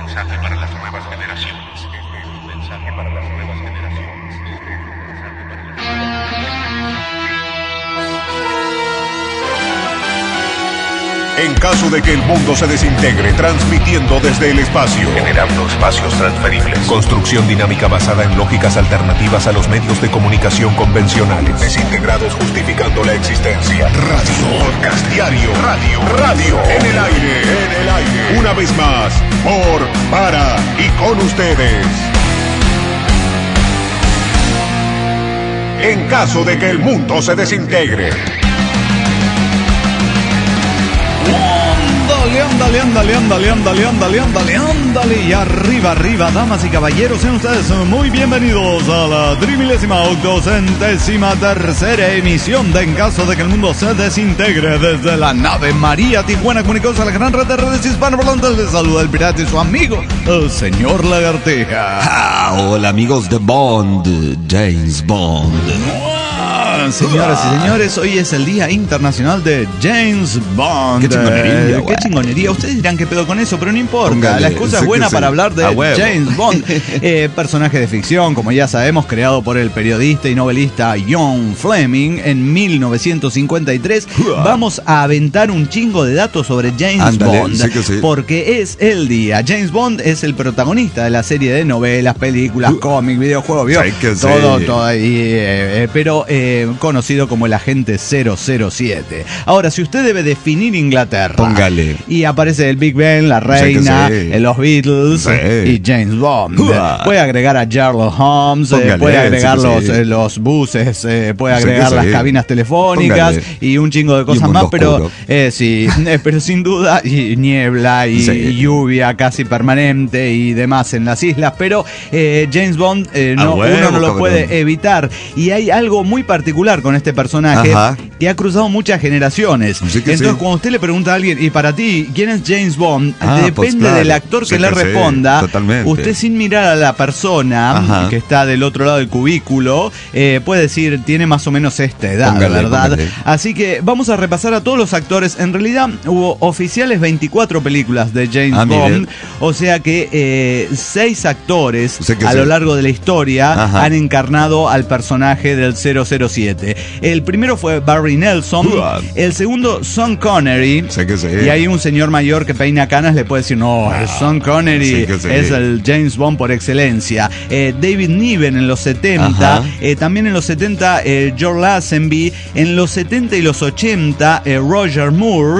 mensaje para las nuevas generaciones. Este es un mensaje para las nuevas generaciones. Este es un mensaje para las nuevas generaciones. En caso de que el mundo se desintegre, transmitiendo desde el espacio, Generando espacios transferibles. construcción dinámica basada en lógicas alternativas a los medios de comunicación convencionales, desintegrados justificando la existencia, radio, podcast diario, radio, en el aire, una vez más, por, para y con ustedes. En caso de que el mundo se desintegre. Ándale. Y arriba, damas y caballeros, sean ustedes muy bienvenidos a la 3833ª emisión de En caso de que el mundo se desintegre desde la nave María Tijuana, comunicados a la gran red de redes hispanoparlantes. Les saluda el pirata y su amigo, el señor Lagartija. Hola amigos de Bond, James Bond. Señoras y señores, hoy es el Día Internacional de James Bond. Qué chingonería, qué chingonería. Ustedes dirán qué pedo con eso, pero no importa. Póngale, la excusa es buena para hablar de James Bond. Personaje de ficción, como ya sabemos, creado por el periodista y novelista Ian Fleming en 1953. Vamos a aventar un chingo de datos sobre James Bond, porque es el día. James Bond es el protagonista de la serie de novelas, películas, cómics, videojuegos, todo ahí, pero conocido como el agente 007. Ahora, si usted debe definir Inglaterra, póngale. Y aparece el Big Ben, la reina, los Beatles y James Bond. Puede agregar a Sherlock Holmes, puede agregar los buses, puede agregar las cabinas telefónicas y un chingo de cosas más, pero pero sin duda, y niebla y lluvia casi permanente y demás en las islas, pero James Bond uno no lo puede evitar. Y hay algo muy particular con este personaje que ha cruzado muchas generaciones. Entonces, cuando usted le pregunta a alguien, y para ti, ¿quién es James Bond? Depende del actor que le responda. Usted, sin mirar a la persona que está del otro lado del cubículo, puede decir, tiene más o menos esta edad, ¿verdad? Así que vamos a repasar a todos los actores. En realidad, hubo oficiales 24 películas de James Bond, o sea que 6 actores a lo largo de la historia han encarnado al personaje del 007. El primero fue Barry Nelson, el segundo Sean Connery, y hay un señor mayor que peina canas le puede decir, no, es Sean Connery, es el James Bond por excelencia. David Niven en los 70, también en los 70 George Lazenby, en los 70 y los 80 Roger Moore,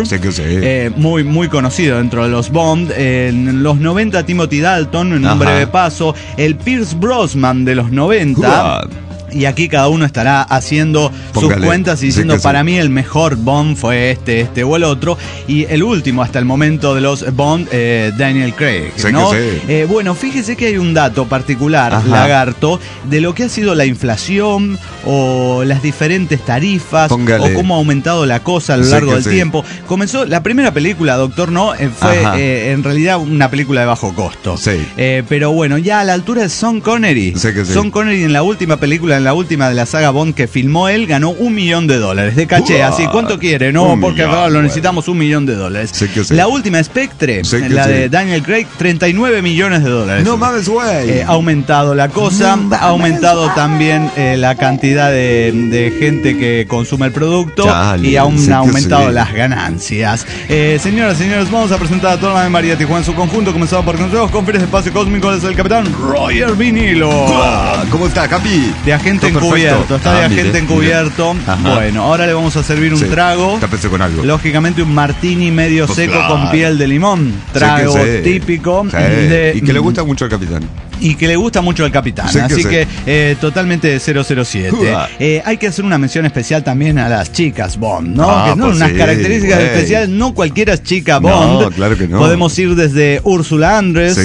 muy conocido dentro de los Bond, en los 90 Timothy Dalton en un breve paso, el Pierce Brosnan de los 90. Y aquí cada uno estará haciendo sus cuentas y diciendo, para mí el mejor Bond fue este o el otro. Y el último hasta el momento de los Bond, Daniel Craig, ¿no? Bueno, fíjese que hay un dato particular, Lagarto, de lo que ha sido la inflación o las diferentes tarifas o cómo ha aumentado la cosa a lo largo del tiempo. Comenzó la primera película, Doctor No, fue en realidad una película de bajo costo. Pero bueno, ya a la altura de Sean Connery, Sean Connery en la última película, en la última de la saga Bond que filmó él, ganó $1 millón de caché. Así, ¿cuánto quiere? No, porque lo necesitamos $1 millón. La última Spectre, la de Daniel Craig, $39 millones. No mames, güey. Ha aumentado la cosa, ha aumentado también la cantidad de gente que consume el producto y aún ha aumentado las ganancias. Señoras y señores, vamos a presentar a toda la María Tijuana en su conjunto, comenzado por consejos, conferencias, espacio cósmico, desde el capitán Roger Vinilo. ¿Cómo está, Capi? De agente encubierto, está de agente encubierto. Bueno, ahora le vamos a servir un trago. Con algo. Lógicamente un martini medio seco con piel de limón. Trago típico. Y que le gusta mucho al capitán. Y que le gusta mucho al capitán. Así que totalmente de 007. Hay que hacer una mención especial también a las chicas Bond, ¿no? Que son unas características especiales. No cualquiera es chica Bond. No, claro que no. Podemos ir desde Úrsula Andrés,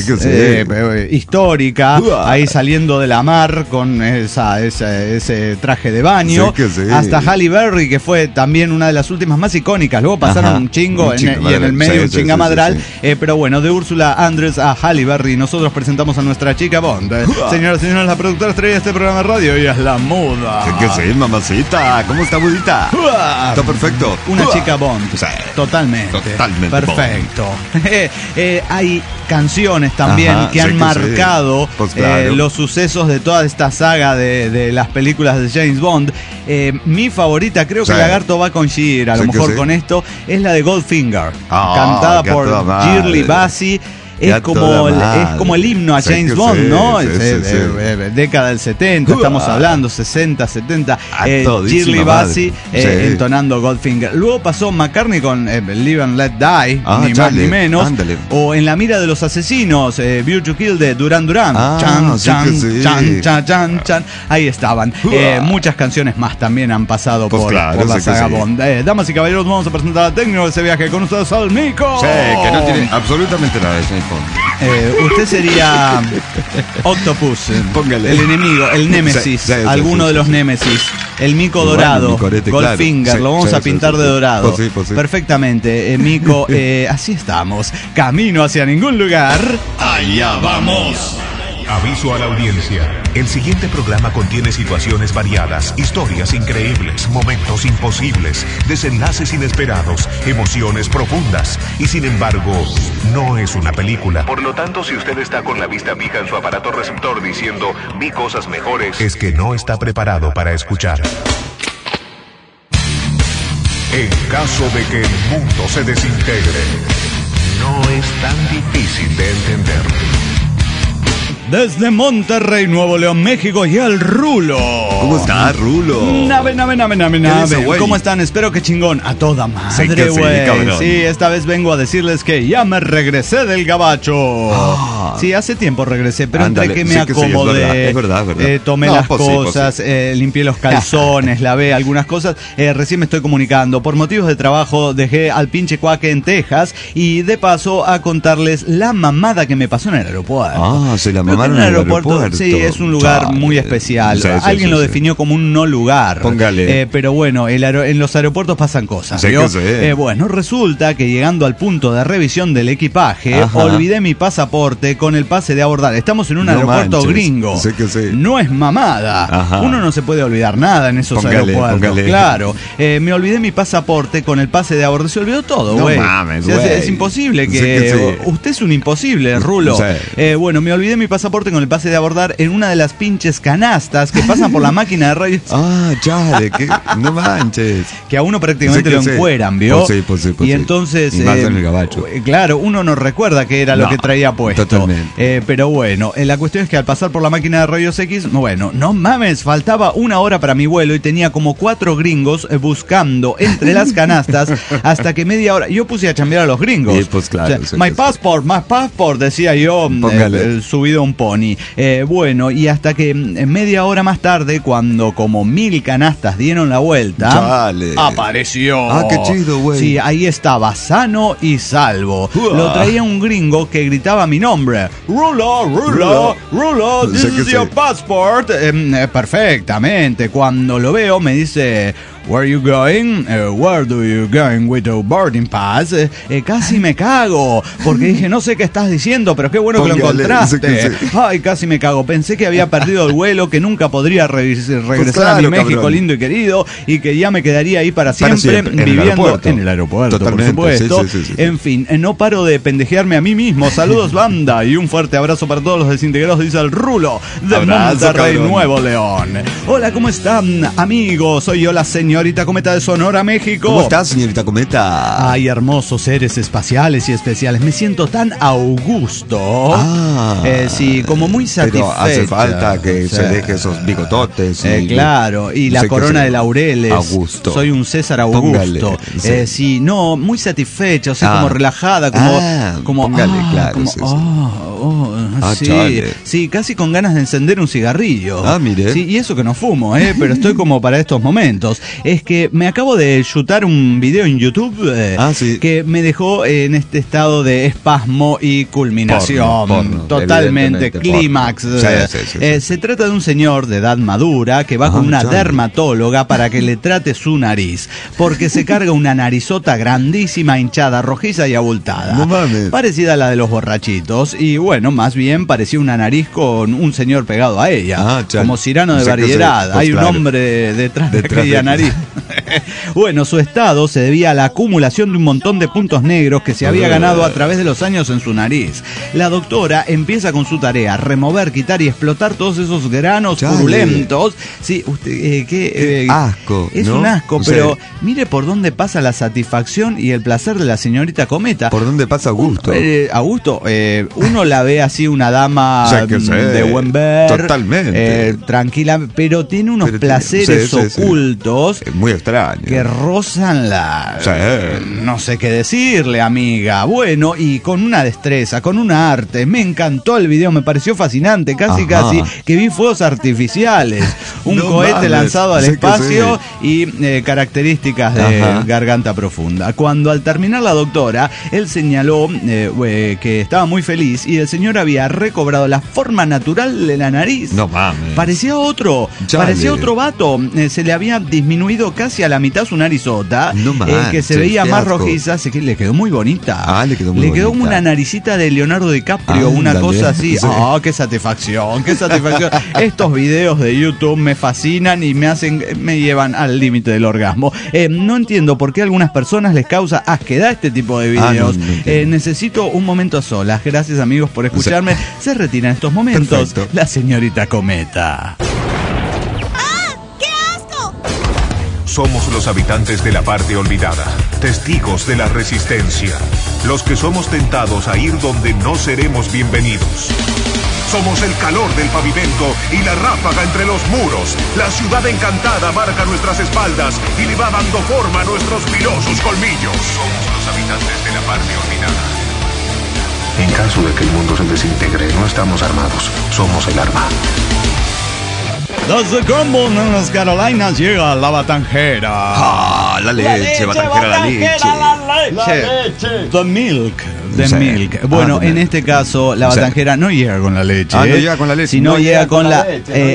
histórica, ahí saliendo de la mar con ese traje de baño, hasta Halle Berry, que fue también una de las últimas más icónicas. Luego pasaron un chingo y en el medio un chingamadral. Pero bueno, de Úrsula Andrés a Halle Berry, nosotros presentamos a nuestra chica chica Bond. Señoras y señores, la productora estrella de este programa de radio y es la muda. ¿Qué sí, mamacita? ¿Cómo está, mudita? Está perfecto. Una chica Bond. Sí. Totalmente. Perfecto. Hay canciones también que han marcado los sucesos de toda esta saga de las películas de James Bond. Mi favorita, creo que Lagarto va a coincidir a lo mejor con esto, es la de Goldfinger, cantada por Shirley Bassey. Es como el himno a James Bond, ¿no? Década del 70, estamos hablando, 60, 70. Shirley Bassey entonando Goldfinger. Luego pasó McCartney con Live and Let Die, ni más ni menos. Ándale. O En la mira de los asesinos, View to Kill de Duran Duran. Chan. Ahí estaban. Muchas canciones más también han pasado por la saga Bond. Damas y caballeros, vamos a presentar al técnico de ese viaje con ustedes, al Mico. Sí, que no tiene absolutamente nada de eso. Usted sería Octopus, el enemigo, el Némesis, alguno de los Némesis, el Mico dorado, Goldfinger, lo vamos a pintar de dorado. Perfectamente, Mico, así estamos, camino hacia ningún lugar. Allá vamos. Aviso a la audiencia. El siguiente programa contiene situaciones variadas, historias increíbles, momentos imposibles, desenlaces inesperados, emociones profundas. Y sin embargo, no es una película. Por lo tanto, si usted está con la vista fija en su aparato receptor diciendo vi cosas mejores, es que no está preparado para escuchar. En caso de que el mundo se desintegre, no es tan difícil de entender. Desde Monterrey, Nuevo León, México, y el Rulo. ¿Cómo está, Rulo? Nave. ¿Cómo están? Espero que chingón. A toda madre, güey. Sí, esta vez vengo a decirles que ya me regresé del gabacho. Sí, hace tiempo regresé, pero entre que me acomodé, es verdad. Tomé las cosas, limpié los calzones, lavé algunas cosas. Recién me estoy comunicando. Por motivos de trabajo dejé al pinche Cuaque en Texas y de paso a contarles la mamada que me pasó en el aeropuerto. Sí, la mamada en el aeropuerto. Sí, es un lugar muy especial. Alguien lo definió como un no lugar. Póngale. Pero bueno, en los aeropuertos pasan cosas. Bueno, resulta que llegando al punto de revisión del equipaje, olvidé mi pasaporte con el pase de abordar. Estamos en un aeropuerto gringo. No es mamada. Uno no se puede olvidar nada en esos aeropuertos. Claro. Me olvidé mi pasaporte con el pase de abordar. Se olvidó todo, güey. No mames, güey. Es imposible que... Usted es un imposible, Rulo. Bueno, me olvidé mi pasaporte con el pase de abordar en una de las pinches canastas que pasan por la máquina de rayos. Chale, que no manches. Que a uno prácticamente lo encueran, ¿vio? Y entonces, y más en el gabacho. Claro, uno no recuerda qué era lo que traía puesto. Totalmente. Pero bueno, la cuestión es que al pasar por la máquina de rayos X, bueno, no mames, faltaba 1 hora para mi vuelo y tenía como 4 gringos buscando entre las canastas hasta que media hora. Yo puse a chambear a los gringos. Sí, pues claro. My passport, decía yo, subido a un pony. Bueno, y hasta que media hora más tarde, cuando como 1000 canastas dieron la vuelta, apareció. Qué chido, güey. Sí, ahí estaba, sano y salvo. Lo traía un gringo que gritaba mi nombre. Rulo, this is your passport. Perfectamente. Cuando lo veo, me dice... Where you going? Where do you going with your boarding pass? Casi me cago, porque dije, no sé qué estás diciendo, pero qué bueno que lo encontraste. Ay, casi me cago. Pensé que había perdido el vuelo, que nunca podría regresar a mi México lindo y querido, y que ya me quedaría ahí para siempre viviendo en el aeropuerto, totalmente, por supuesto. Sí. En fin, no paro de pendejearme a mí mismo. Saludos, banda, y un fuerte abrazo para todos los desintegrados, dice el Rulo de Monterrey, Nuevo León. Hola, ¿cómo están, amigos? Soy yo, la señorita Cometa de Sonora, México. ¿Cómo estás, señorita Cometa? Ay, hermosos seres espaciales y especiales. Me siento tan augusto. Sí, como muy satisfecho. Pero hace falta que se deje esos bigototes. Claro, y la corona de laureles. Augusto. Soy un César Augusto. Póngale, sí, no, muy satisfecho, o sea, como relajada, como póngale, claro. Sí, casi con ganas de encender un cigarrillo. Mire. Sí, y eso que no fumo, pero estoy como para estos momentos. Es que me acabo de shootar un video en YouTube que me dejó en este estado de espasmo y culminación. Porno, totalmente, clímax. Se trata de un señor de edad madura que va con una dermatóloga para que le trate su nariz, porque se carga una narizota grandísima, hinchada, rojiza y abultada. No mames. Parecida a la de los borrachitos. Y bueno, bueno, más bien parecía una nariz con un señor pegado a ella, como Cyrano de Variedad. Pues hay un hombre detrás de aquella nariz. Bueno, su estado se debía a la acumulación de un montón de puntos negros que se había ganado a través de los años en su nariz. La doctora empieza con su tarea, remover, quitar y explotar todos esos granos purulentos. Sí, usted, qué asco. Es un asco, pero mire por dónde pasa la satisfacción y el placer de la señorita Cometa. ¿Por dónde pasa Augusto? Augusto, uno la ve así, una dama de buen ver. Totalmente. Tranquila, pero tiene unos placeres ocultos. Muy extraño. Que rozan no sé qué decirle, amiga. Bueno, y con una destreza, con un arte. Me encantó el video, me pareció fascinante. Casi que vi fuegos artificiales. Un cohete lanzado al espacio y características de garganta profunda. Cuando al terminar la doctora, él señaló que estaba muy feliz y el señor había recobrado la forma natural de la nariz. No mames. Parecía otro vato. Se le había disminuido casi a la mitad su narizota, que se veía más rojiza. Le quedó muy bonita. Le quedó como una naricita de Leonardo DiCaprio, una cosa así. Qué satisfacción, qué satisfacción. Estos videos de YouTube me fascinan y me llevan al límite del orgasmo. No entiendo por qué a algunas personas les causa asquedad este tipo de videos. Necesito un momento a solas. Gracias, amigos, por escucharme. Se retira en estos momentos la señorita Cometa. Somos los habitantes de la parte olvidada, testigos de la resistencia, los que somos tentados a ir donde no seremos bienvenidos. Somos el calor del pavimento y la ráfaga entre los muros. La ciudad encantada marca nuestras espaldas y le va dando forma a nuestros filosos colmillos. Somos los habitantes de la parte olvidada. En caso de que el mundo se desintegre, no estamos armados, somos el arma. Desde Cumberland, en las Carolinas, llega la batanjera. La leche, batanjera, la leche. The Milk. Bueno, en este caso, la batanjera no llega con la leche. No llega con la leche. Sino llega con la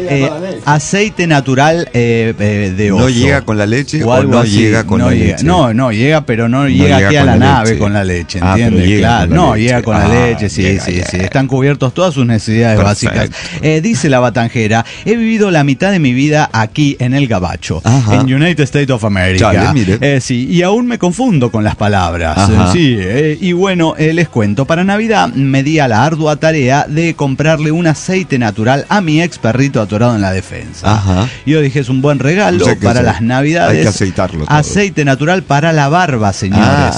aceite natural de oso. ¿No llega con la leche o no llega con la leche? No, llega, pero no llega aquí a la nave con la leche, ¿entiendes? Claro, no, llega con la leche, sí. Están cubiertos todas sus necesidades básicas. Dice la batanjera, he vivido la mitad de mi vida aquí en el Gabacho, en United States of America. Y aún me confundo con las palabras. Y bueno, les cuento, para Navidad me di a la ardua tarea de comprarle un aceite natural a mi ex perrito atorado en la defensa. Yo dije, es un buen regalo para las Navidades. Hay que aceitarlo todo. Aceite natural para la barba, señores.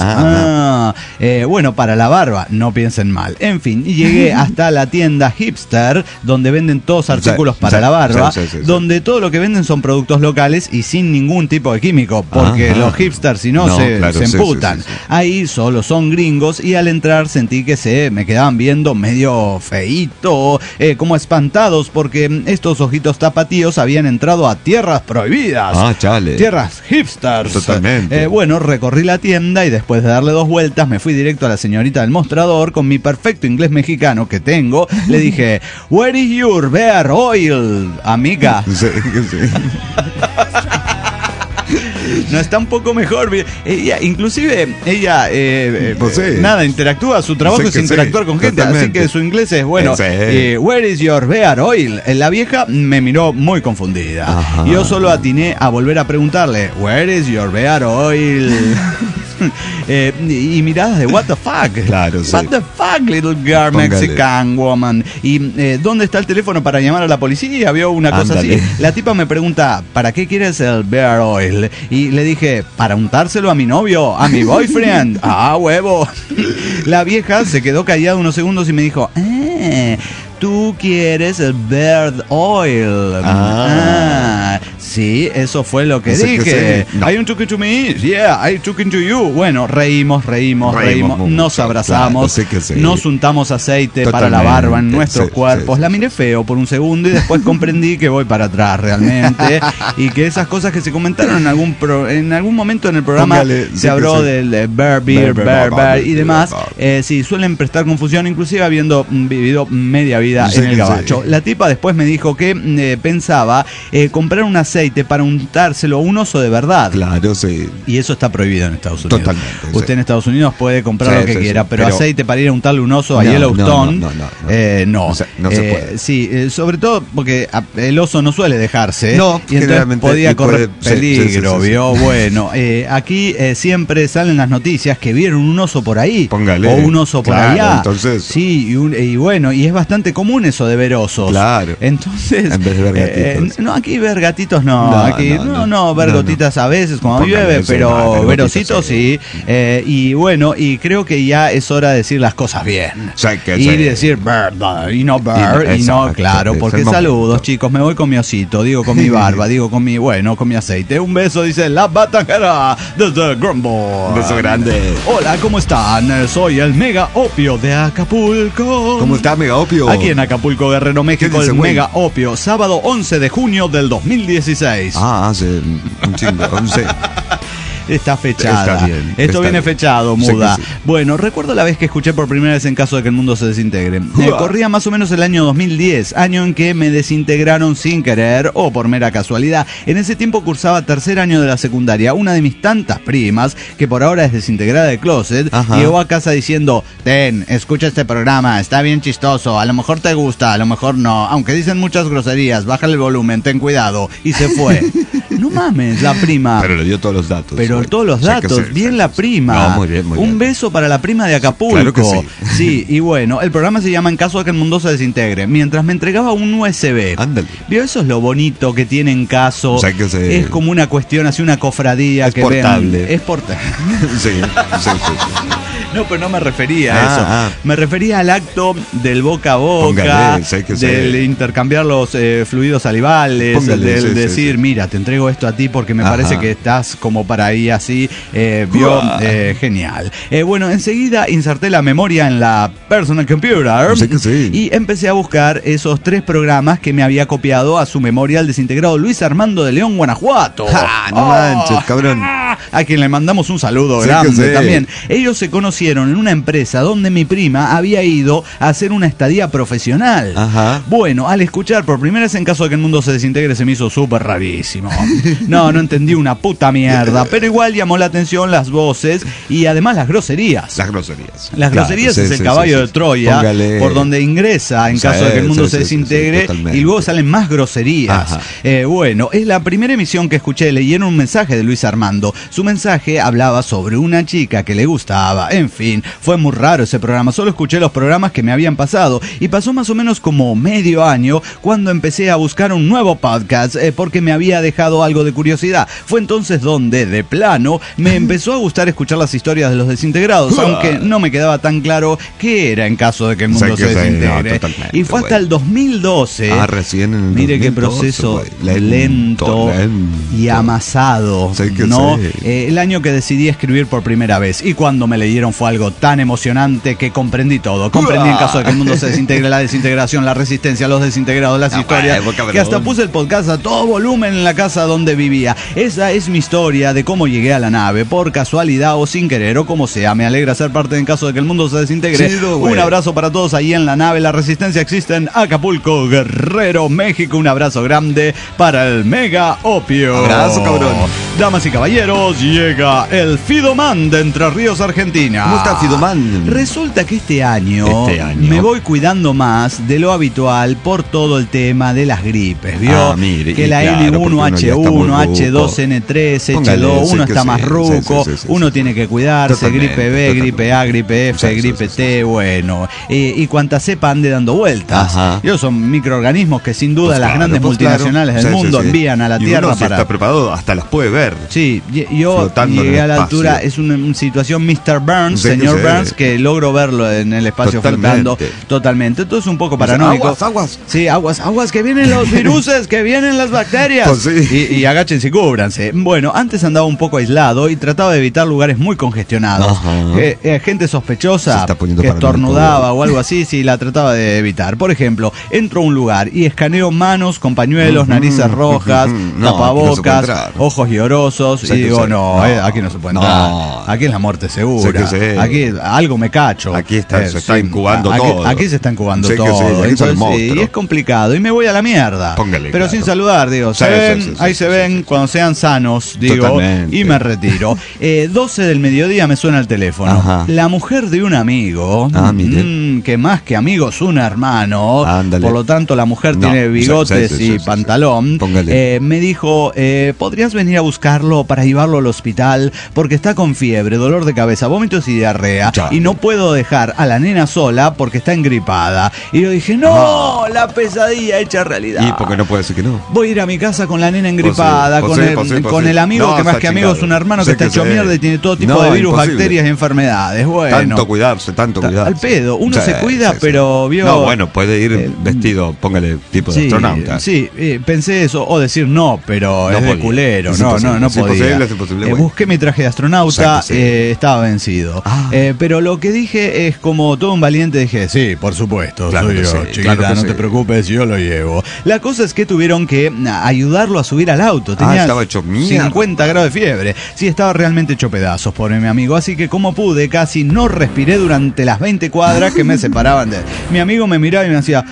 Bueno, para la barba, no piensen mal. En fin, llegué hasta la tienda Hipster, donde venden todos artículos para la barba, donde todo lo que venden son productos locales y sin ningún tipo de químico, porque los hipsters, si no, se emputan. Ahí solo son gringos y al entrar sentí que se me quedaban viendo medio feíto, como espantados, porque estos ojitos tapatíos habían entrado a tierras prohibidas. Tierras hipsters. Totalmente. Bueno, recorrí la tienda y después de darle 2 vueltas me fui directo a la señorita del mostrador con mi perfecto inglés mexicano que tengo. Le dije, "Where is your bear oil, amiga?" No, está un poco mejor. Ella, nada, interactúa. Su trabajo es interactuar con gente, así que su inglés es bueno. Where is your bear oil? La vieja me miró muy confundida. Yo solo atiné a volver a preguntarle, Where is your bear oil? Y miradas de what the fuck. What the fuck, little girl, Mexican woman. Y ¿dónde está el teléfono para llamar a la policía? Vio una cosa así. La tipa me pregunta, ¿para qué quieres el bear oil? Y le dije, para untárselo a mi novio, a mi boyfriend. Huevo. La vieja se quedó callada unos segundos y me dijo, tú quieres el bear oil. Sí, eso fue lo que dije. Are you talking to me? Yeah, I'm talking to you. Bueno, reímos, nos abrazamos, nos untamos aceite para la barba en nuestros cuerpos. La miré feo por un segundo y después comprendí que voy para atrás realmente y que esas cosas que se comentaron en algún momento en el programa se habló del bear y demás. Sí, suelen prestar confusión, inclusive habiendo vivido media vida en el Gabacho. La tipa después me dijo que pensaba comprar un aceite aceite para untárselo a un oso de verdad. Claro, sí. Y eso está prohibido en Estados Unidos. Totalmente. Usted sí. en Estados Unidos puede comprar lo que quiera, pero aceite para ir a untarle un oso a no, Yellowstone, no se puede. Sí, sobre todo porque el oso no suele dejarse. No, y entonces podía correr peligro, ¿vio? Bueno, aquí siempre salen las noticias que vieron un oso por ahí. Póngale. O un oso por allá. Entonces. Sí, y bueno, y es bastante común eso de ver osos. Claro. Entonces. En vez de ver gatitos. No, aquí ver gatitos no. Ver gotitas a veces cuando llueve, pero ver ositos sí. Y bueno, y creo que ya es hora de decir las cosas bien. Y decir bird, y no bird, y no, claro, porque saludos, chicos, me voy con mi osito, digo con mi barba, digo con mi aceite. Un beso, dice la batanjera desde Grumble. Un beso grande. Hola, ¿cómo están? Soy el Mega Opio de Acapulco. ¿Cómo está, Mega Opio? Aquí en Acapulco, Guerrero, México, el Mega Opio, sábado 11 de junio del 2016. Hace un chingo, 11. Está fechada. Está bien. Esto viene fechado, muda. Sí. Bueno, recuerdo la vez que escuché por primera vez En caso de que el mundo se desintegre. Corría más o menos el año 2010, año en que me desintegraron sin querer o por mera casualidad. En ese tiempo cursaba tercer año de la secundaria. Una de mis tantas primas, que por ahora es desintegrada de closet, llegó a casa diciendo: Ten, escucha este programa, está bien chistoso, a lo mejor te gusta, a lo mejor no, aunque dicen muchas groserías, bájale el volumen, ten cuidado. Y se fue. No mames, la prima. Pero le dio todos los datos. Todos los datos, bien la prima. No, muy bien. Un beso para la prima de Acapulco. Claro que sí. Sí, y bueno, el programa se llama En caso de que el mundo se desintegre. Mientras me entregaba un USB. Ándale. ¿Vio? Eso es lo bonito que tiene En caso. Es como una cuestión, así una cofradía es que portable. Ven. Es portable. Sí. No, pero no me refería a eso. Me refería al acto del boca a boca, del intercambiar los fluidos salivales, del decir, mira, te entrego esto a ti porque me parece que estás como para ahí así, genial. Bueno, enseguida inserté la memoria en la personal computer y empecé a buscar esos 3 programas que me había copiado a su memoria el desintegrado Luis Armando de León, Guanajuato. No manches, cabrón. A quien le mandamos un saludo grande también. Ellos se conocieron en una empresa donde mi prima había ido a hacer una estadía profesional. Bueno, al escuchar por primera vez En caso de que el mundo se desintegre se me hizo súper rarísimo. No entendí una puta mierda, pero igual llamó la atención las voces y además las groserías. Las groserías es el caballo de Troya. Póngale. Por donde ingresa En caso de que el mundo se desintegre y luego salen más groserías. Bueno, es la primera emisión que escuché. Leyeron un mensaje de Luis Armando. Su mensaje hablaba sobre una chica que le gustaba. En fin, fue muy raro ese programa. Solo escuché los programas que me habían pasado y pasó más o menos como medio año cuando empecé a buscar un nuevo podcast porque me había dejado algo de curiosidad. Fue entonces donde, de plano, me empezó a gustar escuchar las historias de los desintegrados, aunque no me quedaba tan claro qué era En caso de que el mundo se desintegre. Y fue hasta el 2012. Recién en el Mire 2012, qué proceso lento y amasado, ¿no? El año que decidí escribir por primera vez, y cuando me leyeron fue algo tan emocionante que comprendí todo. Comprendí En caso de que el mundo se desintegre, la desintegración, la resistencia, los desintegrados, las historias, que hasta puse el podcast a todo volumen en la casa donde vivía. Esa es mi historia de cómo llegué a la nave, por casualidad o sin querer, o como sea. Me alegra ser parte En caso de que el mundo se desintegre. Un abrazo para todos ahí en la nave. La resistencia existe en Acapulco, Guerrero, México. Un abrazo grande para el Mega Opio. Abrazo, cabrón. Damas y caballeros, llega el Fidoman de Entre Ríos, Argentina. ¿Cómo está, Fidoman? Resulta que este año me voy cuidando más de lo habitual por todo el tema de las gripes, ¿vio? Mire, que la N1H1, H2N3, H2, uno está más ruco, uno tiene que cuidarse, gripe B, gripe A, gripe F, gripe T, bueno, y cuantas cepas ande dando vueltas. Ellos son microorganismos que sin duda las grandes multinacionales del mundo envían a la Tierra uno, si está preparado, hasta las puede ver. Sí, yo llegué a la altura, es una situación Mr. Burns, señor Burns, que logro verlo en el espacio flotando totalmente. Entonces un poco paranoico. Aguas. Sí, aguas, que vienen los viruses, que vienen las bacterias. Pues sí. Y agáchense y cúbranse. Bueno, antes andaba un poco aislado y trataba de evitar lugares muy congestionados. Gente sospechosa que estornudaba o algo así, sí, la trataba de evitar. Por ejemplo, entro a un lugar y escaneo manos con pañuelos, narices rojas, tapabocas, ojos llorosos, y digo, aquí no se puede entrar. Aquí es la muerte segura. Aquí algo me cacho. Aquí se está incubando todo. Aquí se está incubando todo. Entonces, y es complicado. Y me voy a la mierda. Póngale, pero sin saludar, digo. Ahí se ven cuando sean sanos, digo. Totalmente. Y me retiro. 12 del mediodía me suena el teléfono. Ajá. La mujer de un amigo, que más que amigo es un hermano. Ándale. Por lo tanto, la mujer tiene bigotes y pantalón. Me dijo, ¿podrías venir a buscarlo para llevarlo al hospital? Porque está con fiebre, dolor de cabeza, vómitos y diarrea. Y no puedo dejar a la nena sola porque está engripada. Y yo dije, no, la pesadilla hecha realidad. ¿Y por qué no puede decir que no? Voy a ir a mi casa con la nena engripada, con el amigo que más que amigo es un hermano que está hecho mierda y tiene todo tipo de virus, bacterias y enfermedades. Bueno, tanto cuidarse. Al pedo, uno se cuida, pero vio... No, bueno, puede ir vestido, póngale tipo de astronauta. Sí, pensé eso, o decir no, pero es de culero, no podía. Es imposible. Busqué mi traje de astronauta, estaba vencido. Pero lo que dije es como todo un valiente, dije, sí, por supuesto, soy yo, chiquita, no te preocupes, yo lo llevo. La cosa es que tuvieron que ayudarlo a subir al auto. Tenía estaba hecho mierda. 50 grados de fiebre. Sí, estaba realmente hecho pedazos, pobre mi amigo. Así que como pude, casi no respiré durante las 20 cuadras que me separaban de él. Mi amigo me miraba y me hacía...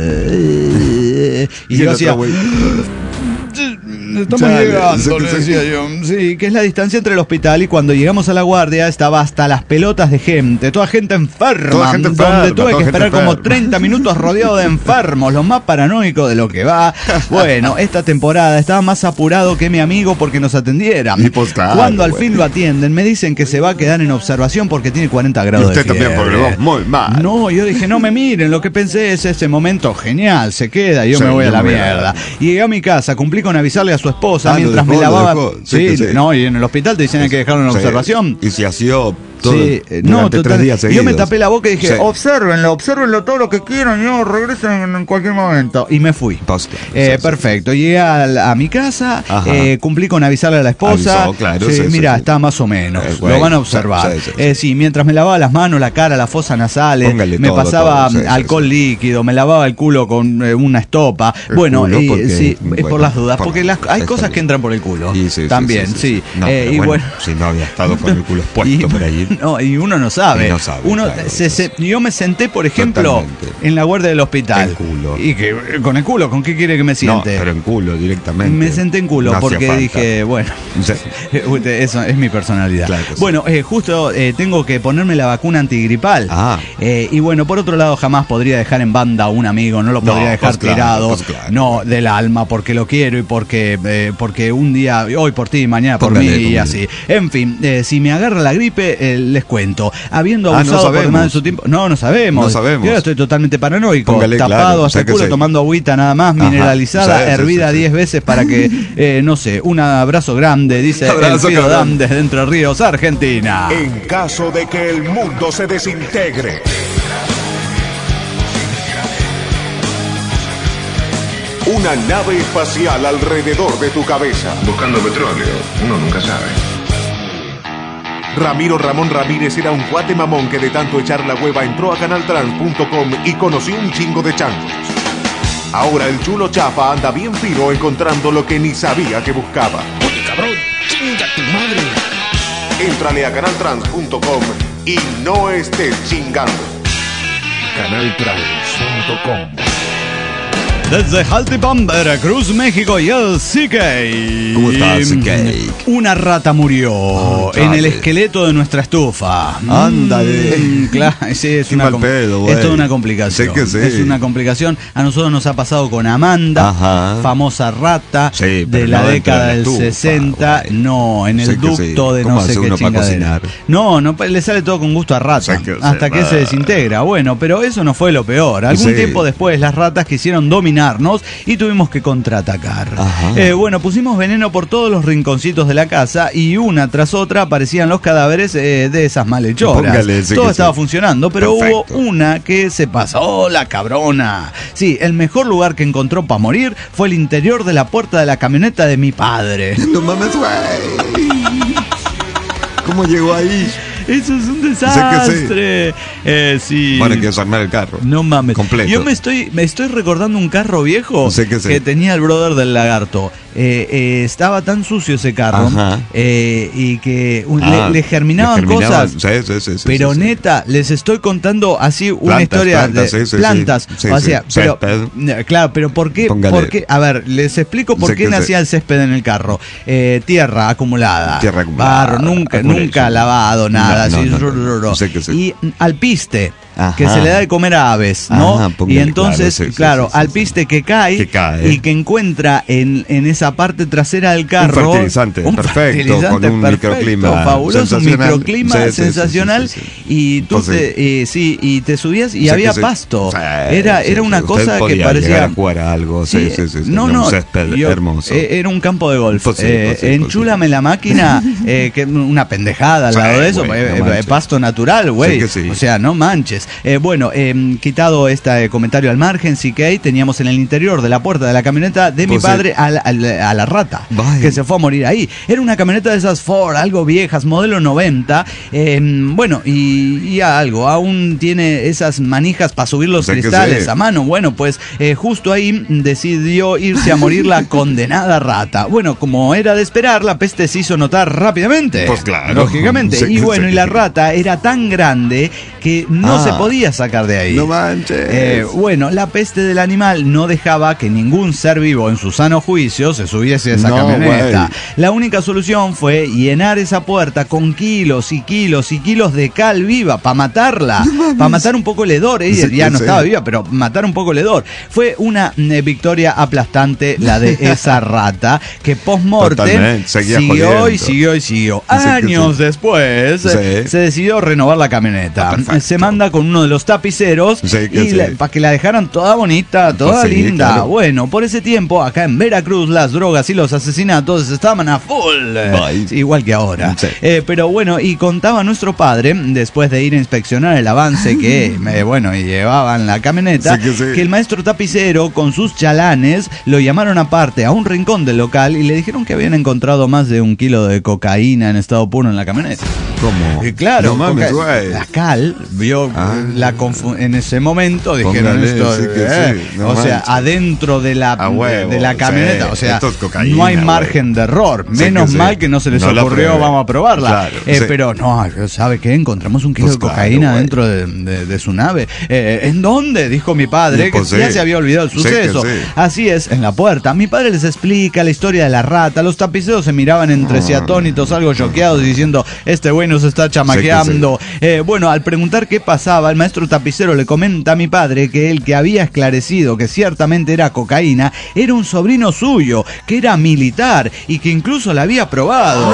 y yo hacía... Estamos llegando, le decía yo. Sí, que es la distancia entre el hospital y cuando llegamos a la guardia estaba hasta las pelotas de gente, toda gente enferma, donde tuve que esperar como 30 minutos rodeado de enfermos, lo más paranoico de lo que va. Bueno, esta temporada estaba más apurado que mi amigo porque nos atendieran. Cuando al fin lo atienden, me dicen que se va a quedar en observación porque tiene 40 grados de fiebre. Usted también, porque vos muy mal. No, yo dije, no me miren, lo que pensé es ese momento genial, se queda y yo me voy a la mierda. Y llegué a mi casa, cumplí con avisarle a su esposa mientras me lavaba. No, y en el hospital te dicen hay que dejarlo en observación. Y se asió durante 3 días seguidos. Yo me tapé la boca y dije, obsérvenlo todo lo que quieran, yo regresen en cualquier momento. Y me fui. Perfecto. Llegué a mi casa, cumplí con avisarle a la esposa. Mira, está más o menos. Lo van a observar. Mientras me lavaba las manos, la cara, las fosas nasales, me pasaba alcohol líquido, me lavaba el culo con una estopa. Bueno, es por las dudas, porque hay cosas que entran por el culo. También, sí. Y bueno, si no había estado con el culo expuesto por ahí. No, y uno no sabe. Yo me senté, por ejemplo, en la guardia del hospital. En culo. Y que con el culo, ¿con qué quiere que me siente? No, pero en culo directamente. Me senté en culo porque dije, bueno, eso es mi personalidad. Claro bueno, justo tengo que ponerme la vacuna antigripal. Y bueno, por otro lado, jamás podría dejar en banda a un amigo, no lo podría dejar tirado. No, del alma, porque lo quiero y porque un día, hoy por ti, mañana por mí y así. En fin, si me agarra la gripe, les cuento, habiendo abusado por demás de su tiempo, no sabemos. Yo ahora estoy totalmente paranoico, tapado hasta el culo, tomando agüita nada más, mineralizada, hervida 10 veces para que, no sé, un abrazo grande, dice el Fido Dam desde Entre Ríos, Argentina. En caso de que el mundo se desintegre, una nave espacial alrededor de tu cabeza. Buscando petróleo, uno nunca sabe. Ramiro Ramón Ramírez era un cuate mamón que de tanto echar la hueva entró a canaltrans.com y conoció un chingo de changos. Ahora el chulo chafa anda bien fino encontrando lo que ni sabía que buscaba. Oye, cabrón, chinga tu madre. Éntrale a canaltrans.com y no estés chingando. Canaltrans.com. Desde Jaltipan, Veracruz, México y el CK. ¿Cómo estás, CK? Una rata murió en el esqueleto de nuestra estufa. Ándale. Claro, sí, es una pedo, es toda una complicación. Es una complicación. A nosotros nos ha pasado con Amanda, famosa rata de la década del 60. No, en el ducto de no sé qué chingadera. No, le sale todo con gusto a rata. Hasta que se desintegra. Bueno, pero eso no fue lo peor. Algún tiempo después las ratas quisieron dominarnos y tuvimos que contraatacar. Bueno, pusimos veneno por todos los rinconcitos de la casa y una tras otra aparecían los cadáveres de esas malhechoras. Todo estaba funcionando, pero hubo una que se pasó la cabrona. Sí, el mejor lugar que encontró para morir fue el interior de la puerta de la camioneta de mi padre. No mames, güey. ¿Cómo llegó ahí? Eso es un desastre. Sí. Bueno, hay que desarmar el carro. No mames. Completo. Yo me estoy recordando un carro viejo que tenía el brother del lagarto. Estaba tan sucio ese carro y que le germinaban cosas. Sí, pero neta, les estoy contando así una historia de plantas. O sea, pero claro, pero ¿por qué? A ver, les explico por qué nacía el césped en el carro. Tierra acumulada. Barro, nunca lavado, nada. Y alpiste. Que se le da de comer a aves, ¿no? Y entonces, claro, alpiste que cae y que encuentra en esa parte trasera del carro un fertilizante perfecto, con un microclima fabuloso, un microclima sensacional. Y tú te subías y había pasto. Era una cosa que parecía jugar a algo. Un césped hermoso. Era un campo de golf. Enchúlame la máquina, que una pendejada al lado de eso. Pasto natural, güey. O sea, no manches. Bueno, quitado este comentario al margen, CK, teníamos en el interior de la puerta de la camioneta de mi padre a la rata, que se fue a morir ahí. Era una camioneta de esas Ford, algo viejas, modelo 90. Bueno, y algo, aún tiene esas manijas para subir los cristales a mano. Bueno, pues justo ahí decidió irse a morir la condenada rata. Bueno, como era de esperar, la peste se hizo notar rápidamente. Pues claro. Lógicamente. Y bueno, y la rata era tan grande que no se podía sacar de ahí. No manches. Bueno, la peste del animal no dejaba que ningún ser vivo en su sano juicio se subiese a esa camioneta. La única solución fue llenar esa puerta con kilos y kilos y kilos de cal viva para matarla, para matar un poco el hedor. Ella ya no estaba viva, pero matar un poco el hedor. Fue una victoria aplastante la de esa rata que post-mortem siguió. Años después se decidió renovar la camioneta. Se manda con uno de los tapiceros para que la dejaran toda bonita, toda linda. Claro. Bueno, por ese tiempo, acá en Veracruz, las drogas y los asesinatos estaban a full, igual que ahora. Pero bueno, y contaba nuestro padre, después de ir a inspeccionar el avance que, y llevaban la camioneta, que el maestro tapicero, con sus chalanes, lo llamaron aparte a un rincón del local y le dijeron que habían encontrado más de 1 kilo de cocaína en estado puro en la camioneta. ¿Cómo? Claro, no mames, la cal vio en ese momento dijeron adentro de la camioneta, o sea, no hay margen de error. Menos mal que no se les ocurrió, vamos a probarla. Pero no, ¿sabe qué? Encontramos 1 kilo de cocaína dentro de su nave. ¿En dónde? Dijo mi padre, que ya se había olvidado el suceso. Así es, en la puerta. Mi padre les explica la historia de la rata. Los tapiceros se miraban entre sí atónitos, algo choqueados, diciendo, este güey nos está chamaqueando. Bueno, al preguntar qué pasaba, el maestro tapicero le comenta a mi padre que el que había esclarecido que ciertamente era cocaína era un sobrino suyo, que era militar y que incluso la había probado.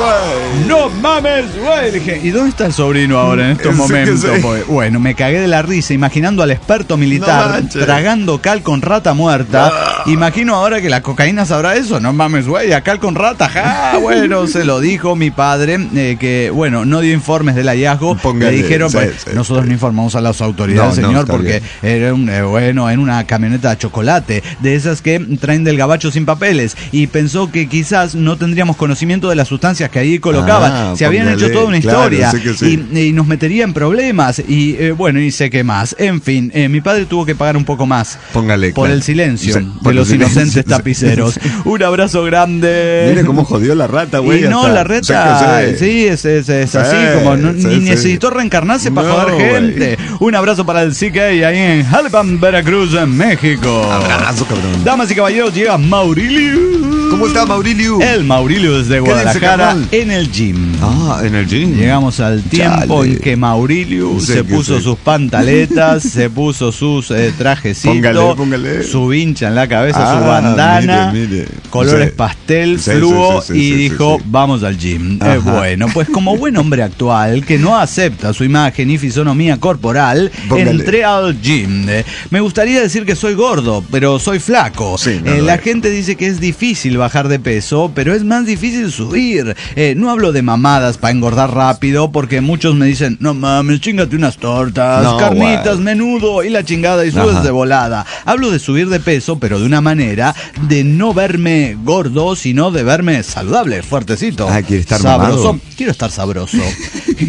No mames, güey. Dije, ¿y dónde está el sobrino ahora en estos momentos? Bueno, me cagué de la risa imaginando al experto militar tragando cal con rata muerta. Imagino ahora que la cocaína sabrá eso. No mames, güey, a cal con rata. Bueno, se lo dijo mi padre, que no dio informes del hallazgo. Le dijeron, nosotros no informamos a las autoridades, señor, porque era en una camioneta de chocolate, de esas que traen del gabacho sin papeles, y pensó que quizás no tendríamos conocimiento de las sustancias que ahí colocaban. Se habían hecho toda una historia, y nos metería en problemas, y sé qué más. En fin, mi padre tuvo que pagar un poco más por el silencio de los inocentes tapiceros. Un abrazo grande. Mire cómo jodió la rata, güey. Y no, la rata, es así, como ni necesitó reencarnarse para joder gente. Un abrazo para el CK ahí en Jalpan, Veracruz, en México. Abrazo, cabrón. Damas y caballeros, llega Maurilio. ¿Cómo está Maurilio? El Maurilio desde Guadalajara en el gym. En el gym. Llegamos al tiempo en que Maurilio se puso sus pantaletas, se puso sus trajecitos, póngale. Su vincha en la cabeza, su bandana, mire. Colores pastel, fluo, y dijo, vamos al gym. Bueno, pues como buen hombre actual que no acepta su imagen y fisonomía corporal, entré al gym. Me gustaría decir que soy gordo, pero soy flaco. La gente dice que es difícil bajar de peso, pero es más difícil subir. No hablo de mamadas para engordar rápido, porque muchos me dicen, no mames, chingate unas tortas, carnitas, menudo y la chingada, y subes de volada. Hablo de subir de peso, pero de una manera de no verme gordo, sino de verme saludable, fuertecito. Quiere estar sabroso. mamado. Quiero estar sabroso.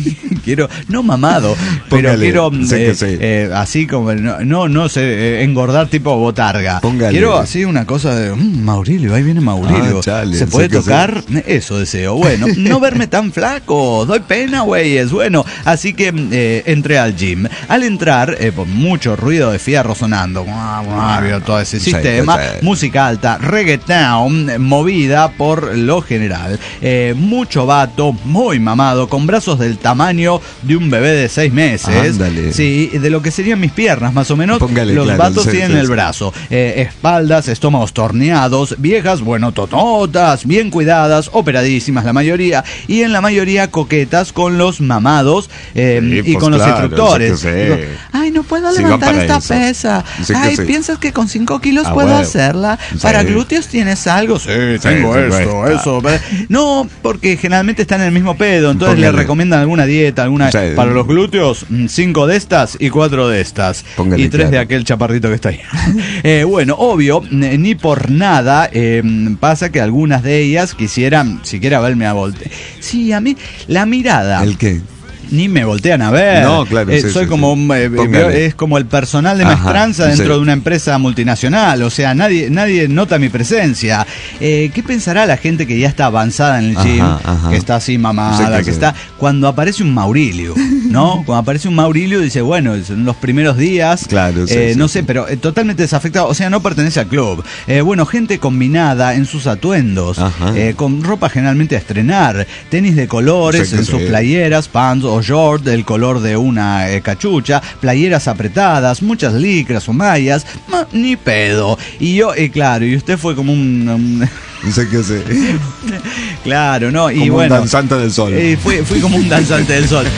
quiero, no mamado, pero quiero así como, no sé, engordar tipo botarga. Póngale. Quiero así una cosa de, Maurilio, ahí viene Maurilio. ¿Se puede tocar? Eso deseo. Bueno, no verme tan flaco, doy pena, güeyes. Bueno, así que entré al gym. Al entrar, mucho ruido de fierro sonando, todo ese sistema, música alta, reggaeton, movida por lo general. Mucho vato, muy mamado, con brazos del tamaño de un bebé de 6 meses. Ándale. Sí, de lo que serían mis piernas, más o menos. Póngale, los claro, vatos tienen el brazo. Espaldas, estómagos torneados, viejas, bueno, tototas, bien cuidadas, operadísimas la mayoría, y en la mayoría coquetas con los mamados y con los instructores. Digo, ay, no puedo levantar esta pesa. Ay, ¿piensas que con 5 kilos puedo hacerla? ¿Para glúteos tienes algo? Sí, tengo esto, eso. No, porque generalmente están en el mismo pedo, entonces le recomiendan alguna dieta, para los glúteos, 5 de estas y 4 de estas. Y 3 de aquel chaparrito que está ahí. Bueno, obvio, ni por nada pasa que algunas de ellas quisieran siquiera verme a voltear. Sí, a mí, la mirada. ¿El qué? Ni me voltean a ver. No, claro. Soy como es como el personal de maestranza dentro de una empresa multinacional. O sea, nadie nota mi presencia. ¿Qué pensará la gente que ya está avanzada en el gym? Que está así mamada, que está. Cuando aparece un Maurilio, ¿no? Cuando aparece un Maurilio dice, bueno, son los primeros días. Claro, no sé, pero totalmente desafectado. O sea, no pertenece al club. Bueno, gente combinada en sus atuendos, con ropa generalmente a estrenar, tenis de colores en sus playeras, pants o short del color de una cachucha, playeras apretadas, muchas licras o mallas, ni pedo. Y yo, claro, y usted fue como un no sé qué sé. Claro, ¿no? Como y bueno, un danzante del sol. Fui como un danzante del sol.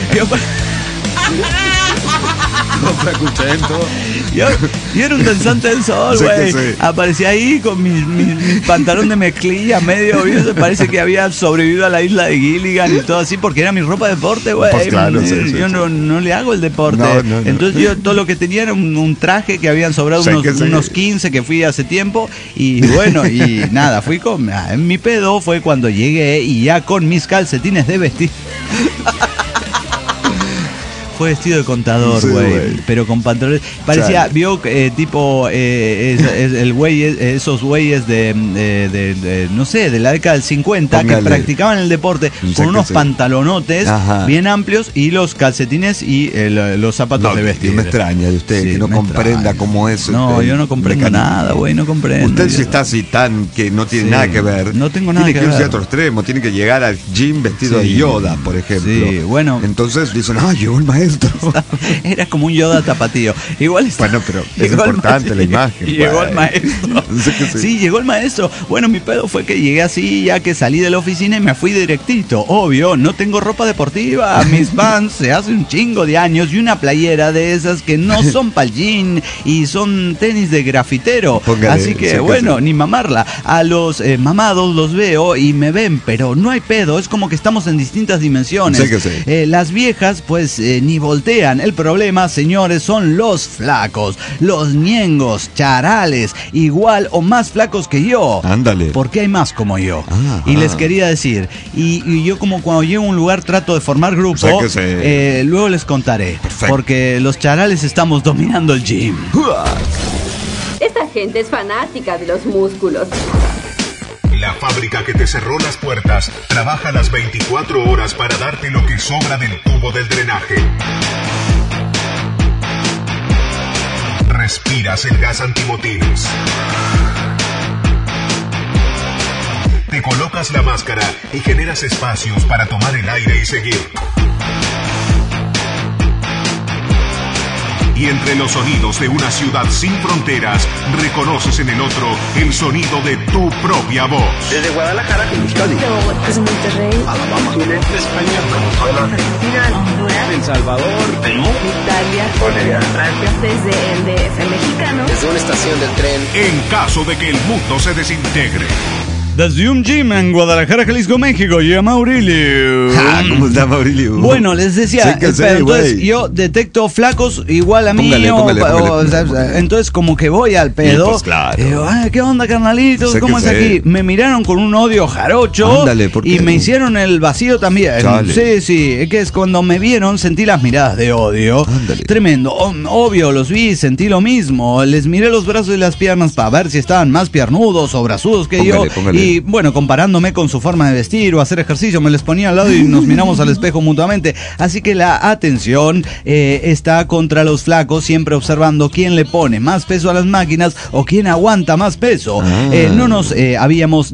No te escuché esto. Yo era un danzante del sol, güey. Aparecía ahí con mi pantalón de mezclilla medio, parece que había sobrevivido a la isla de Gilligan y todo así, porque era mi ropa de deporte, güey. Pues claro, yo no le hago el deporte. No. Entonces yo todo lo que tenía era un traje que habían sobrado unos 15 que fui hace tiempo. Y bueno, y nada, fui con mi pedo fue cuando llegué y ya con mis calcetines de vestir. Fue vestido de contador, güey, pero con pantalones. Parecía, vio tipo el güey, esos güeyes de no sé, de la década del 50 que practicaban el deporte con unos pantalonotes bien amplios y los calcetines y los zapatos de vestir. Me extraña de usted que no comprenda cómo es. No, yo no comprendo nada, güey, no comprendo. Usted si está así tan que no tiene nada que ver. No tengo nada que ver. Tiene que irse a otro extremo, tiene que llegar al gym vestido de Yoda, por ejemplo. Sí, bueno. Entonces dicen, llegó el maestro. Era como un Yoda tapatío. Igual bueno, pero es importante la imagen. Y llegó el maestro. Sí, llegó el maestro. Bueno, mi pedo fue que llegué así, ya que salí de la oficina y me fui directito. Obvio, no tengo ropa deportiva. Mis pants se hace un chingo de años y una playera de esas que no son pa'l gym y son tenis de grafitero. Así que bueno, ni mamarla. A los mamados los veo y me ven, pero no hay pedo. Es como que estamos en distintas dimensiones. Las viejas, pues, ni voltean. El problema, señores, son los flacos, los ñengos, charales, igual o más flacos que yo. Ándale. Porque hay más como yo. Y les quería decir, y yo como cuando llego a un lugar trato de formar grupo, luego les contaré. Perfecto. Porque los charales estamos dominando el gym. Esta gente es fanática de los músculos. La fábrica que te cerró las puertas trabaja las 24 horas para darte lo que sobra del tubo del drenaje. Respiras el gas antimotines. Te colocas la máscara y generas espacios para tomar el aire y seguir. Y entre los sonidos de una ciudad sin fronteras, reconoces en el otro el sonido de tu propia voz. Desde Guadalajara, Mexicali, desde Monterrey, Alabama, Chile, España, Venezuela, Argentina, Honduras, El Salvador, Perú, Italia, Bolivia, Francia, desde el DF mexicano, desde una estación del tren. En caso de que el mundo se desintegre, Desde un gym en Guadalajara, Jalisco, México, y a Maurilio. ¿Cómo está Maurilio? Bueno, les decía, entonces yo detecto flacos igual a mí. Póngale. Entonces como que voy al pedo. Pues claro. Y digo, ¿qué onda, carnalitos? ¿Cómo es aquí? Me miraron con un odio jarocho. Ándale, ¿por qué? Y me hicieron el vacío también. Chale. Sí, es que es cuando me vieron, sentí las miradas de odio. Ándale. Tremendo. Obvio, los vi, sentí lo mismo. Les miré los brazos y las piernas para ver si estaban más piernudos o brazudos que yo. Y bueno, comparándome con su forma de vestir o hacer ejercicio, me les ponía al lado y nos miramos al espejo mutuamente. Así que la atención está contra los flacos, siempre observando quién le pone más peso a las máquinas o quién aguanta más peso. No nos habíamos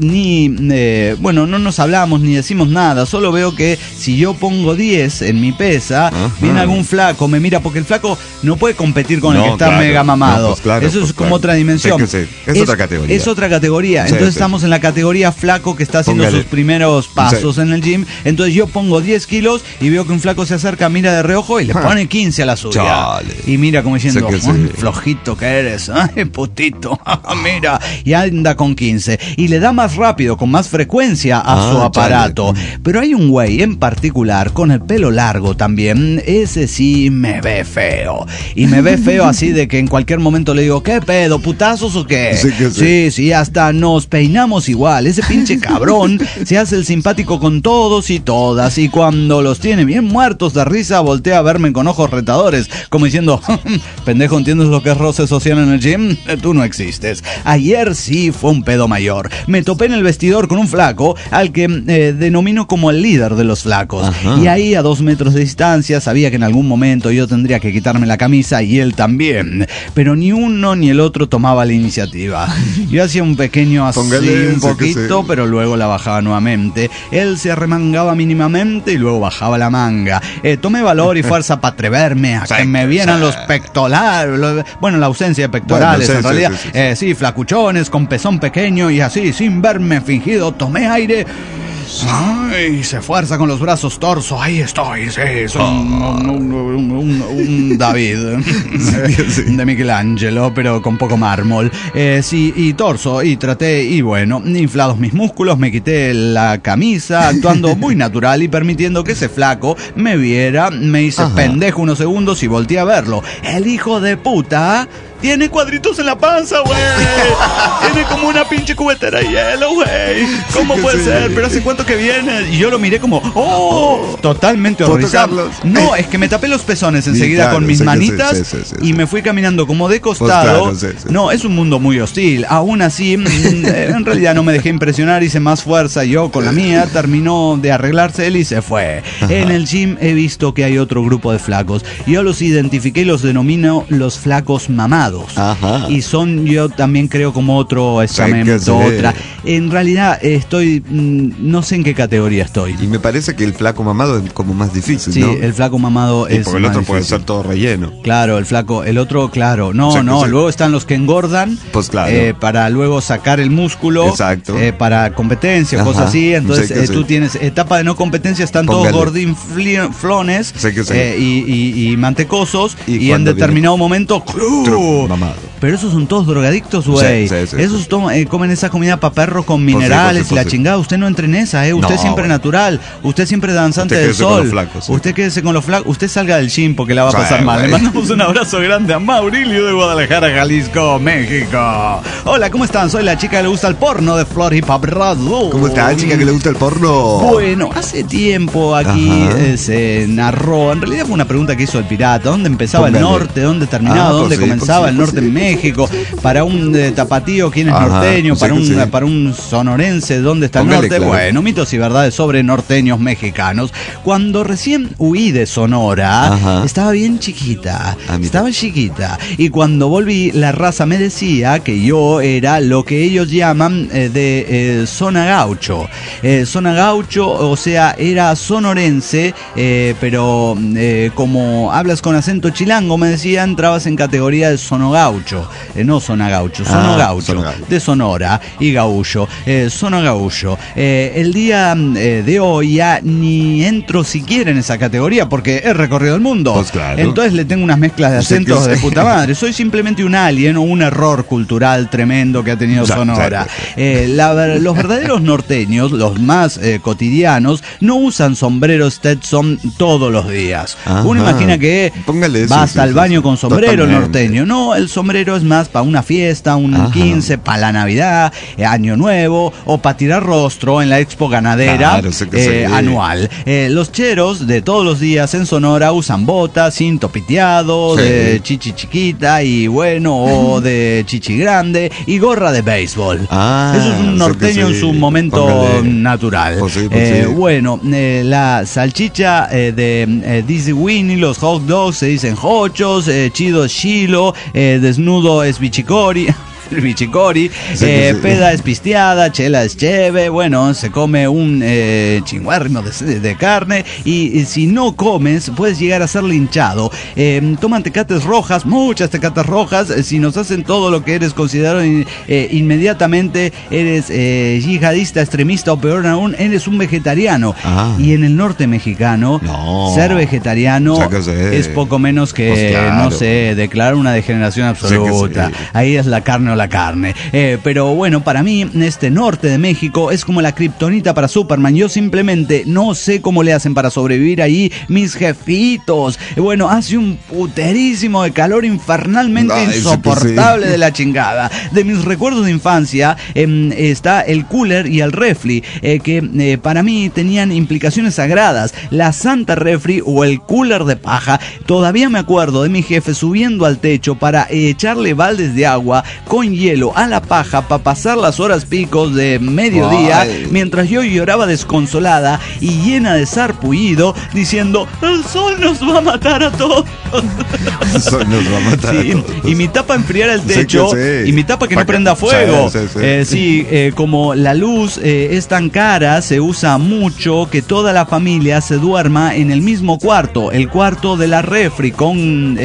no nos hablamos ni decimos nada. Solo veo que si yo pongo 10 en mi pesa, viene algún flaco, me mira, porque el flaco no puede competir con el que está mega mamado. Eso es como otra dimensión. Es otra categoría. Es otra categoría. Entonces estamos en la categoría flaco que está haciendo sus primeros pasos en el gym. Entonces yo pongo 10 kilos y veo que un flaco se acerca, mira de reojo y le pone 15 a la suya. Chale. Y mira como diciendo, flojito que eres, putito, mira. Y anda con 15. Y le da más rápido, con más frecuencia a su aparato. Chale. Pero hay un güey en particular con el pelo largo también. Ese sí me ve feo. Y me ve feo así de que en cualquier momento le digo, ¿qué pedo? ¿Putazos o qué? Sí, hasta nos peinamos igual. Ese pinche cabrón se hace el simpático con todos y todas. Y cuando los tiene bien muertos de risa, voltea a verme con ojos retadores, como diciendo, pendejo, ¿entiendes lo que es roce social en el gym? Tú no existes. Ayer sí fue un pedo mayor. Me topé en el vestidor con un flaco al que denomino como el líder de los flacos. Y ahí a 2 metros de distancia sabía que en algún momento yo tendría que quitarme la camisa y él también. Pero ni uno ni el otro tomaba la iniciativa. Yo hacía un pequeño así, un poquito, pero luego la bajaba nuevamente. Él se arremangaba mínimamente y luego bajaba la manga. Tomé valor y fuerza para atreverme a que me vieran los pectorales. Bueno, la ausencia de pectorales, en realidad. Sí, flacuchones, con pezón pequeño y así, sin verme fingido, tomé aire. Ay, se fuerza con los brazos, torso, ahí estoy, sí, soy un David de Michelangelo, pero con poco mármol. Sí, y torso, y traté, y bueno, inflados mis músculos, me quité la camisa, actuando muy natural y permitiendo que ese flaco me viera. Me hice pendejo unos segundos y volteé a verlo. El hijo de puta tiene cuadritos en la panza, güey. Tiene como una pinche cubetera de hielo, güey. ¿Cómo puede ser? Pero ¿hace cuánto que viene? Y yo lo miré como, totalmente horrorizado. No, es que me tapé los pezones enseguida con mis manitas y me fui caminando como de costado. No, es un mundo muy hostil. Aún así, en realidad no me dejé impresionar, hice más fuerza yo con la mía. Terminó de arreglarse él y se fue. En el gym he visto que hay otro grupo de flacos. Yo los identifiqué y los denomino los flacos mamados. Y son, yo también creo, como otro estamento, otra. En realidad estoy, no sé en qué categoría estoy. Y me parece que el flaco mamado es como más difícil, ¿no? Sí, el flaco mamado es porque el otro más puede difícil. ser todo relleno. Claro, el otro, claro. No, luego están los que engordan, pues claro, para luego sacar el músculo. Exacto. Para competencia, cosas así. Entonces tú tienes etapa de no competencia, están todos gordinflones y mantecosos, y en determinado momento mamado. Pero esos son todos drogadictos, güey. Esos comen esa comida para perros con minerales y la chingada. Usted no entre en esa, Usted siempre natural. Usted siempre danzante del sol. Usted quédese con los flacos. Usted salga del gym porque la va a pasar mal. Le mandamos un abrazo grande a Maurilio de Guadalajara, Jalisco, México. Hola, ¿cómo están? Soy la chica que le gusta el porno de Flor Hip Hop Radio. ¿Cómo está, chica que le gusta el porno? Bueno, hace tiempo aquí se narró. En realidad fue una pregunta que hizo el pirata. ¿Dónde empezaba el norte? ¿Dónde terminaba? ¿Dónde comenzaba el norte en México? Para un tapatío, ¿quién es norteño? Para un sonorense, ¿dónde está el norte? Claro. Bueno, mitos y verdades sobre norteños mexicanos. Cuando recién huí de Sonora, estaba bien chiquita. Estaba chiquita. Y cuando volví, la raza me decía que yo era lo que ellos llaman de zona gaucho. Zona gaucho, o sea, era sonorense, pero como hablas con acento chilango, me decía, entrabas en categoría de sonogaucho, no sonagaucho, sonogaucho, de Sonora y gaullo, sonogaucho. El día de hoy ya ni entro siquiera en esa categoría porque he recorrido el mundo. Pues claro. Entonces le tengo unas mezclas de acentos de puta madre. Soy simplemente un alien o un error cultural tremendo que ha tenido Sonora. Los verdaderos norteños, los más cotidianos, no usan sombreros Stetson todos los días. Ajá. Uno imagina que va hasta el baño con sombrero norteño. No, el sombrero es más para una fiesta, un 15, para la Navidad, Año Nuevo o para tirar rostro en la expo ganadera anual. Los cheros de todos los días en Sonora usan botas, cinto piteado, de chichi chiquita y bueno, o de chichi grande y gorra de béisbol. Eso es un norteño en su momento natural. Bueno, la salchicha de Dizzy Winnie, los hot dogs se dicen hochos, chido es chilo, desnudo es bichicori. Bichicori, peda es pisteada, chela es cheve, bueno, se come un chinguárrimo de carne y si no comes puedes llegar a ser linchado. Toman tecates rojas, muchas tecates rojas, si nos hacen todo lo que eres considerado inmediatamente eres yihadista, extremista o peor aún, eres un vegetariano. Y en el norte mexicano, ser vegetariano es poco menos que, no sé, declarar una degeneración absoluta. Ahí es la carne o la carne. Pero bueno, para mí, este norte de México es como la kriptonita para Superman. Yo simplemente no sé cómo le hacen para sobrevivir ahí mis jefitos. Bueno, hace un puterísimo de calor infernalmente insoportable de la chingada. De mis recuerdos de infancia está el cooler y el refri, que para mí tenían implicaciones sagradas. La santa refri o el cooler de paja. Todavía me acuerdo de mi jefe subiendo al techo para echarle baldes de agua con hielo a la paja para pasar las horas picos de mediodía, mientras yo lloraba desconsolada y llena de sarpullido diciendo: el sol nos va a matar a todos. El sol nos va a matar a todos. Y mi tapa enfriar el techo y mi tapa que no prenda fuego. Como la luz es tan cara, se usa mucho que toda la familia se duerma en el mismo cuarto, el cuarto de la refri, con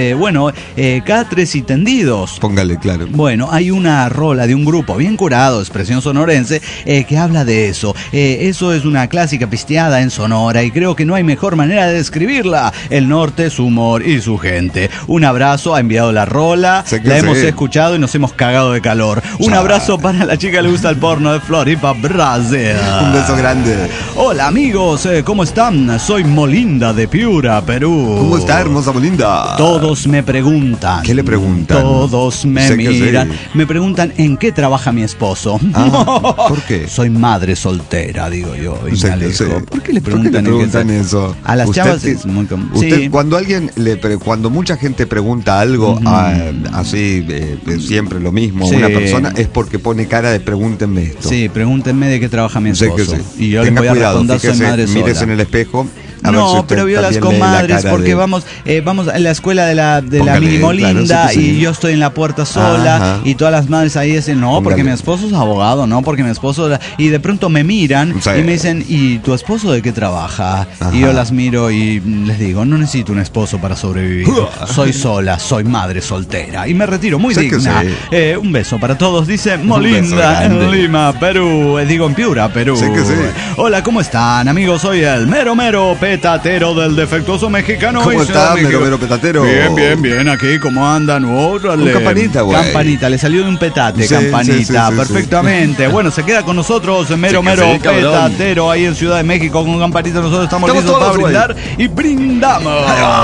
catres y tendidos. Póngale, claro. Bueno, hay una rola de un grupo bien curado, expresión sonorense, que habla de eso. Eso es una clásica pisteada en Sonora y creo que no hay mejor manera de describirla. El norte, su humor y su gente. Un abrazo, ha enviado la rola, la hemos escuchado y nos hemos cagado de calor. Un abrazo para la chica que le gusta el porno de Floripa, Brasil. Un beso grande. Hola amigos, ¿cómo están? Soy Molinda de Piura, Perú. ¿Cómo está, hermosa Molinda? Todos me preguntan. ¿Qué le preguntan? Todos me miran. Me preguntan en qué trabaja mi esposo. ¿Por qué? Soy madre soltera, digo yo. Y me alejo. ¿Por qué le preguntan, eso? A las chavas es muy usted, cuando mucha gente pregunta algo así, siempre lo mismo a una persona, es porque pone cara de pregúntenme esto. Sí, pregúntenme de qué trabaja mi esposo. Y yo les voy a responder, soy madre sola. Mírese en el espejo. No, pero vio las comadres porque vamos a la escuela de la mini Molinda y yo estoy en la puerta sola y todas las madres ahí dicen, no, porque mi esposo es abogado, no, porque mi esposo... Y de pronto me miran y me dicen, ¿y tu esposo de qué trabaja? Y yo las miro y les digo, no necesito un esposo para sobrevivir. Soy sola, soy madre soltera. Y me retiro muy digna. Un beso para todos, dice Molinda en Lima, Perú. Digo, en Piura, Perú. Hola, ¿cómo están, amigos? Soy el mero petatero del defectuoso mexicano. ¿Cómo está, mero petatero? Bien, aquí, ¿cómo andan? Órale. Un campanita, güey. Campanita, le salió de un petate, campanita, perfectamente. Bueno, se queda con nosotros, mero petatero, ahí en Ciudad de México, con campanita. Nosotros estamos listos para brindar y brindamos.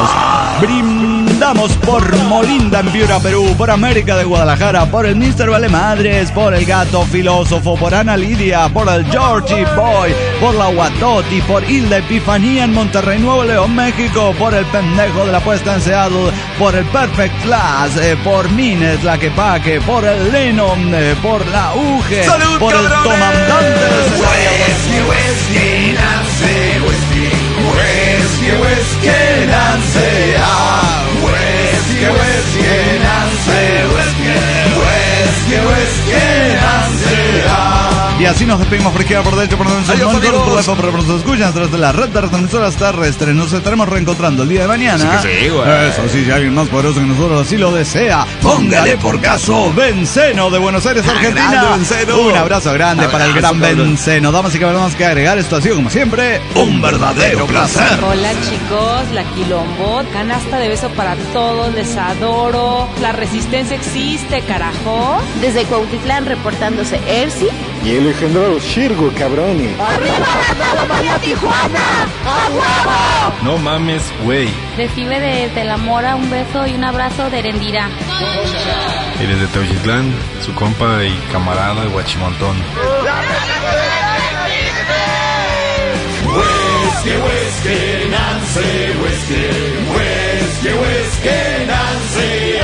Brindamos por Molinda en Piura, Perú, por América de Guadalajara, por el Mr. Vale Madres, por el Gato Filósofo, por Ana Lidia, por el Georgie Boy, por la Guatoti, por Hilda Epifanía en Monterrey, Nuevo León, México, por el pendejo de la puesta en Seattle, por el Perfect Class, por Mines, la Quepaque, por el Lennon, por la UGE, ¡salud, por cabrones! El comandante así nos despedimos por izquierda, por derecha, por donde nos escuchan a través de la red de retransmisoras terrestres. Nos estaremos reencontrando el día de mañana. Sí, güey. Eso sí, si alguien más poderoso que nosotros así lo desea, póngale por caso Benceno de Buenos Aires, Argentina. Un abrazo grande para el gran Benceno. Damas y caballeros, que agregar, esto ha sido como siempre un verdadero placer. Hola chicos, la Quilombo, canasta de beso para todos, les adoro. La resistencia existe, carajo. Desde Cuautitlán reportándose Ersi y el legendario Shirgo Cabroni. ¡Arriba, María Tijuana! ¡A huevo! No mames, güey. Recibe desde la Mora un beso y un abrazo de Erendira. Y desde Teuchitlán, su compa y camarada de Guachimontón. Huesque, Nancy, huesque, Nancy.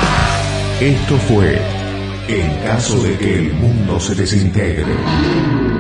Esto fue En caso de que el mundo se desintegre.